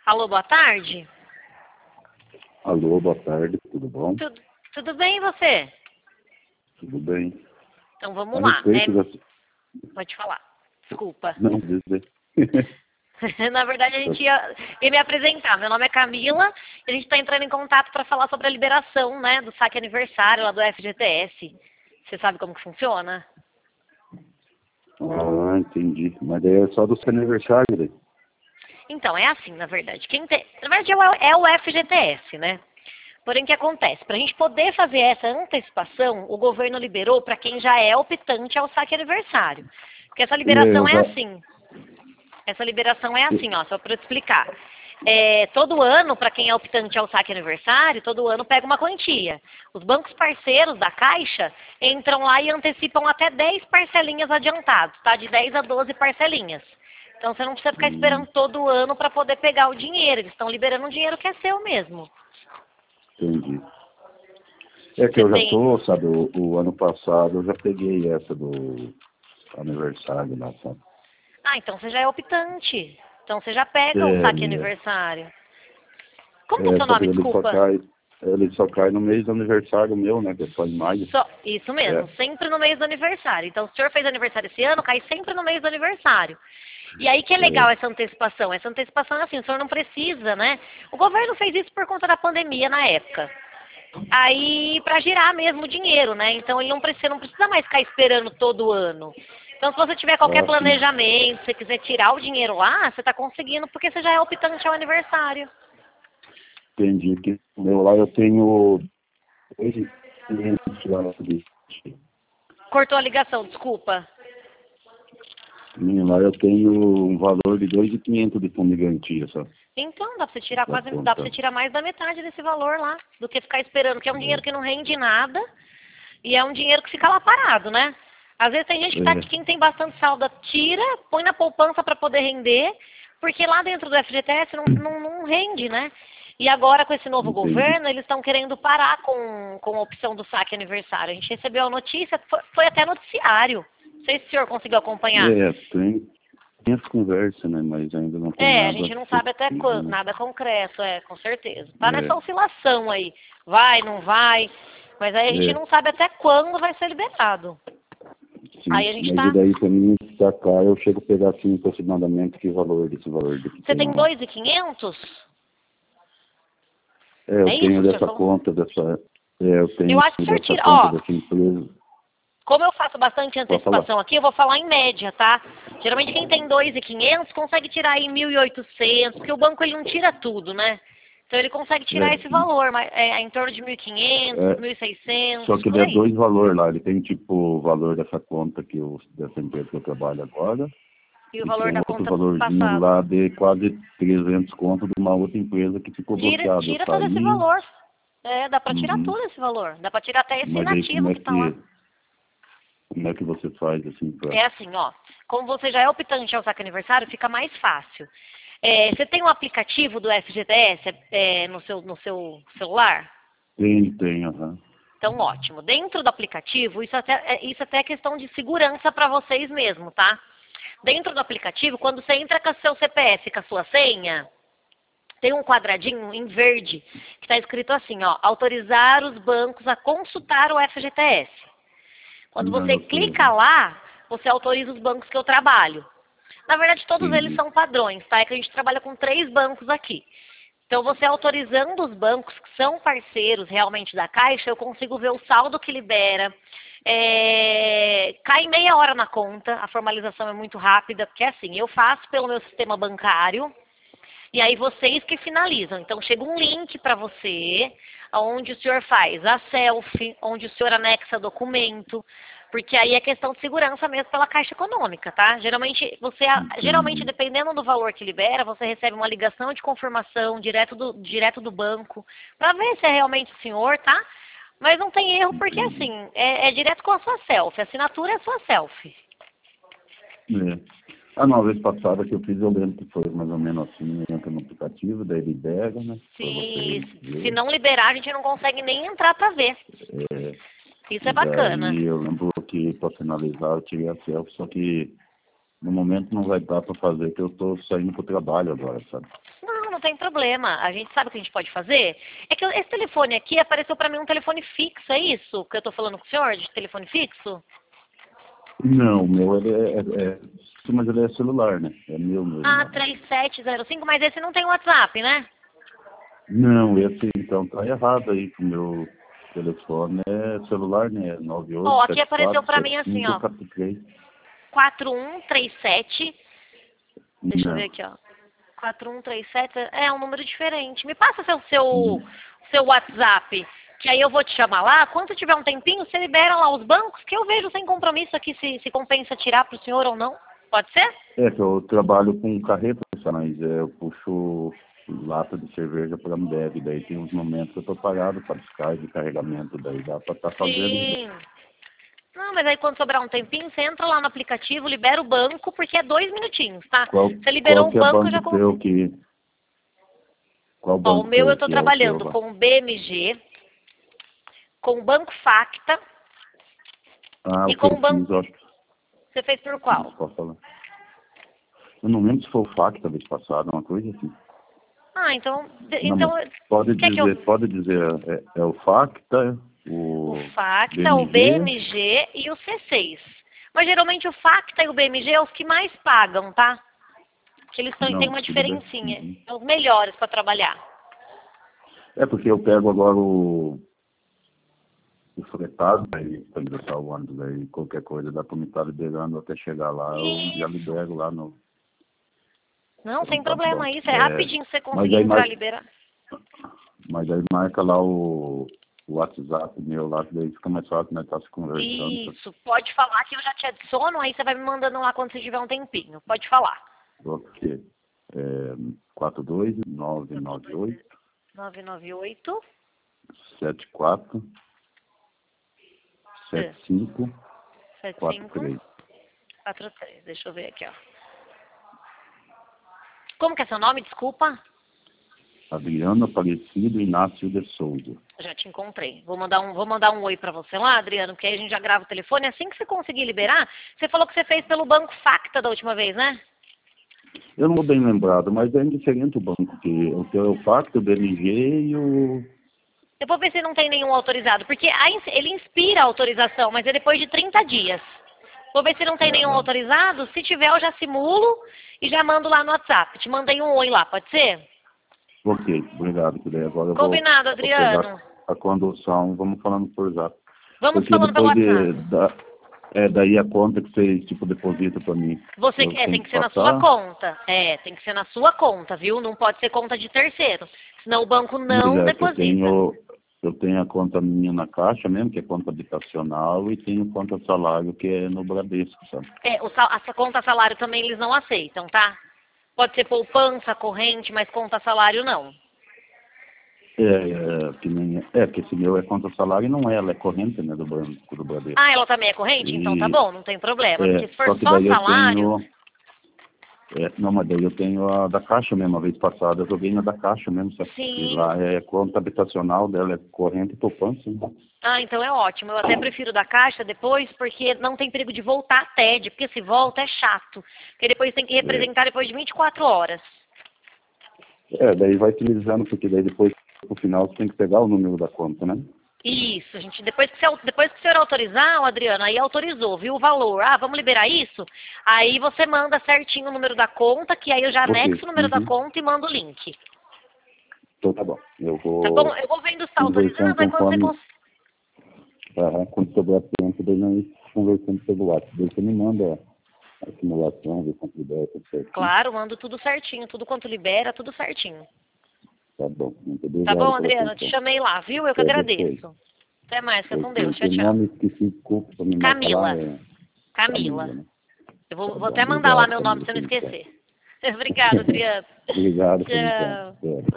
Alô, boa tarde. Alô, boa tarde, tudo bom? Tudo bem e você? Tudo bem. Então vamos A lá. respeito da... Pode falar. Desculpa. Não, dizer. Na verdade, a gente ia me apresentar. Meu nome é Camila e a gente está entrando em contato para falar sobre a liberação, né, do saque aniversário lá do FGTS. Você sabe como que funciona? Ah, entendi. Mas daí é só do seu aniversário, daí. Então, é assim, na verdade. Na verdade, é o FGTS, né? Porém, o que acontece? Para a gente poder fazer essa antecipação, o governo liberou para quem já é optante ao saque aniversário. Porque essa liberação é assim. Essa liberação é assim, ó, só para eu te explicar. Todo ano, para quem é optante ao saque aniversário, todo ano pega uma quantia. Os bancos parceiros da Caixa entram lá e antecipam até 10 parcelinhas adiantadas, tá? De 10 a 12 parcelinhas. Então você não precisa ficar esperando todo ano para poder pegar o dinheiro. Eles estão liberando um dinheiro que é seu mesmo. Entendi. É que eu já tô, sabe, o ano passado eu já peguei essa do aniversário lá, sabe? Ah, então você já é optante. Então você já pega o saque aniversário. Como que é o seu nome, desculpa? Ele só cai no mês do aniversário meu, né? Que é só em maio. Isso mesmo, sempre no mês do aniversário. Então, se o senhor fez aniversário esse ano, cai sempre no mês do aniversário. E aí que é legal essa antecipação. Essa antecipação é assim, o senhor não precisa, né? O governo fez isso por conta da pandemia na época. Aí, para girar mesmo o dinheiro, né? Então, ele não precisa mais ficar esperando todo ano. Então, se você tiver qualquer planejamento, se você quiser tirar o dinheiro lá, você está conseguindo, porque você já é optante ao aniversário. Entendi. Que o meu lá eu tenho 2.500 lá. Cortou a ligação, desculpa. Lá eu tenho um valor de 2.500 de fundo de garantia, só. Então, dá pra você tirar dá pra você tirar mais da metade desse valor lá, do que ficar esperando, que é um dinheiro que não rende nada, e é um dinheiro que fica lá parado, né? Às vezes tem gente que quem tem bastante saldo, tira, põe na poupança para poder render, porque lá dentro do FGTS não rende, né? E agora, com esse novo governo, eles estão querendo parar com a opção do saque aniversário. A gente recebeu a notícia, foi até noticiário. Não sei se o senhor conseguiu acompanhar. Tem as conversas, né? Mas ainda não tem nada. A gente não sabe até quando, nada concreto, com certeza. Tá nessa oscilação aí. Vai, não vai. Mas aí a gente não sabe até quando vai ser liberado. Sim, aí a gente mas daí pra mim sacar, eu chego a pegar assim aproximadamente que valor desse valor. Você tem 2.500? Eu tenho dessa conta, eu tenho acho que o senhor tira, dessa empresa. Como eu faço bastante antecipação aqui, eu vou falar em média, tá? Geralmente quem tem 2.500 consegue tirar aí 1.800, porque o banco ele não tira tudo, né? Então ele consegue tirar esse valor, mas em torno de 1.500, 1.600. Só que ele é dois valores lá, ele tem tipo o valor dessa conta dessa empresa que eu trabalho agora. E o valor da outro conta valorzinho passado. lá de quase 300 conto de uma outra empresa que ficou bloqueada. Tira todo esse valor. Dá pra tirar todo esse valor. Dá pra tirar até esse inativo que tá lá. Como é que você faz assim? É assim, ó. Como você já é optante ao saque aniversário, fica mais fácil. Você tem um aplicativo do FGTS no seu celular? Tem. Então, ótimo. Dentro do aplicativo, isso até é questão de segurança para vocês mesmo, tá? Dentro do aplicativo, quando você entra com o seu CPF, com a sua senha, tem um quadradinho em verde que está escrito assim, ó, autorizar os bancos a consultar o FGTS. Quando você clica lá, você autoriza os bancos que eu trabalho. Na verdade, todos eles são padrões, tá? É que a gente trabalha com 3 bancos aqui. Então, você autorizando os bancos que são parceiros realmente da Caixa, eu consigo ver o saldo que libera. Cai meia hora na conta, a formalização é muito rápida, porque assim, eu faço pelo meu sistema bancário, e aí vocês que finalizam. Então, chega um link para você, onde o senhor faz a selfie, onde o senhor anexa documento, porque aí é questão de segurança mesmo pela Caixa Econômica, tá? Geralmente, dependendo do valor que libera, você recebe uma ligação de confirmação direto do banco, para ver se é realmente o senhor, tá? Mas não tem erro, porque assim, é direto com a sua selfie, a assinatura é a sua selfie. Na vez passada que eu fiz, eu lembro que foi mais ou menos assim, entra no aplicativo, daí libera, né? Sim, se não liberar, a gente não consegue nem entrar para ver. Isso é bacana. E eu lembro que para finalizar eu tirei a selfie, só que no momento não vai dar para fazer, que eu estou saindo para o trabalho agora, sabe? Não tem problema. A gente sabe o que a gente pode fazer. É que esse telefone aqui apareceu para mim um telefone fixo, é isso que eu tô falando com o senhor, de telefone fixo? Não, o meu mas ele é celular, né? É meu mesmo. Ah, 3705, mas esse não tem WhatsApp, né? Não, esse então tá errado aí, que o meu telefone é celular, né? 98 Ó, aqui apareceu para mim assim, ó. 43. 4137. Deixa eu ver Não. aqui, ó. 4137 é um número diferente. Me passa seu WhatsApp, que aí eu vou te chamar lá. Quando tiver um tempinho, você libera lá os bancos, que eu vejo sem compromisso aqui se compensa tirar para o senhor ou não. Pode ser? É que eu trabalho com carreta, mas eu puxo lata de cerveja para Ambev, daí tem uns momentos que eu tô parado para buscar de carregamento, daí dá para estar fazendo. Sim. Não, mas aí quando sobrar um tempinho, você entra lá no aplicativo, libera o banco, porque é 2 minutinhos, tá? Você liberou o que é banco, eu já banco teu consigo. qual Ó, o banco meu eu teu tô que é o teu? trabalhando com o BMG, com o Banco Facta Ah, e o que com eu o Banco... fiz, eu acho que Você fez por qual? posso falar. Eu não lembro se foi o FAC da vez passada, uma coisa assim. Ah, então... Não, mas pode quer que eu... dizer, é o FACTA, O o Facta, o BMG. BMG e o C6. Mas geralmente o Facta e o BMG é os que mais pagam, tá? Que eles têm Não, uma tudo bem. diferencinha. Uhum. São os melhores para trabalhar. É porque eu pego agora o fretado, aí para liberar o ônibus, aí qualquer coisa dá para me estar liberando até chegar lá, eu já libero lá no... Não, sem Tá bom. problema. Isso é rapidinho você Mas conseguir aí entrar e liberar. Mas aí marca lá o WhatsApp meu lá, que daí fica mais fácil, né? Tá se conversando. Isso, pode falar que eu já te adiciono, aí você vai me mandando lá quando você tiver um tempinho. Pode falar. Ok. 42998 998 74 75 75 43. 43. Deixa eu ver aqui, ó. Como que é seu nome? Desculpa. Adriano Aparecido Inácio de Souza. Já te encontrei. Vou mandar um oi pra você lá, Adriano, porque aí a gente já grava o telefone. Assim que você conseguir liberar, você falou que você fez pelo Banco Facta da última vez, né? Eu não vou bem lembrado, mas é indiferente o banco, que eu tenho o Pacto, o BMG e o... Eu vou ver se não tem nenhum autorizado, porque ele inspira a autorização, mas é depois de 30 dias. Vou ver se não tem nenhum autorizado. Se tiver, eu já simulo e já mando lá no WhatsApp. Te mandei um oi lá, pode ser? Ok, obrigado. Que daí agora eu Combinado, vou pegar Adriano. a condução, vamos falando por zap. Vamos Porque falando pelo depois WhatsApp. daí a conta que vocês, tipo, depositam para mim. Tem que ser na sua conta. Tem que ser na sua conta, viu? Não pode ser conta de terceiro. Senão o banco não deposita. Eu tenho a conta minha na Caixa mesmo, que é conta habitacional, e tenho conta salário, que é no Bradesco, sabe? A conta salário também eles não aceitam, tá? Pode ser poupança, corrente, mas conta salário não. Que esse meu é conta salário e não é, ela é corrente, né, do Banco do Bradesco. Ah, ela também é corrente? Então tá bom, não tem problema. Porque se for só que só daí salário... não, mas daí eu tenho a da Caixa mesmo, a vez passada eu joguei na da Caixa mesmo, sabe? Sim. E lá é conta habitacional dela, é corrente e poupança, né? Ah, então é ótimo. Eu até prefiro da Caixa depois, porque não tem perigo de voltar a TED, porque se volta é chato. Porque depois tem que representar depois de 24 horas. Daí vai utilizando, porque daí depois, no final, você tem que pegar o número da conta, né? Isso, gente. Depois que o senhor autorizar, Adriano, aí autorizou, viu o valor. Ah, vamos liberar isso? Aí você manda certinho o número da conta, que aí eu já anexo o número da conta e mando o link. Então tá bom. Eu vou... Tá bom? Eu vou vendo se está autorizando, aí quando você conseguir... Quando sobrar tempo, daí nós conversamos pelo WhatsApp. Daí você me manda a simulação, ver quanto libera, tudo certinho. Claro, mando tudo certinho, tudo quanto libera, tudo certinho. Tá bom. Muito obrigado. Tá bom, Adriano? Eu te chamei lá, viu? Eu que agradeço. Até mais, fica com Deus. Tchau, tchau. Nome, esqueci, desculpa, pra me Camila. Falar, Camila. Né? Eu vou até mandar lá meu nome pra você não esquecer. Obrigada, Adriano. Obrigado. Tchau.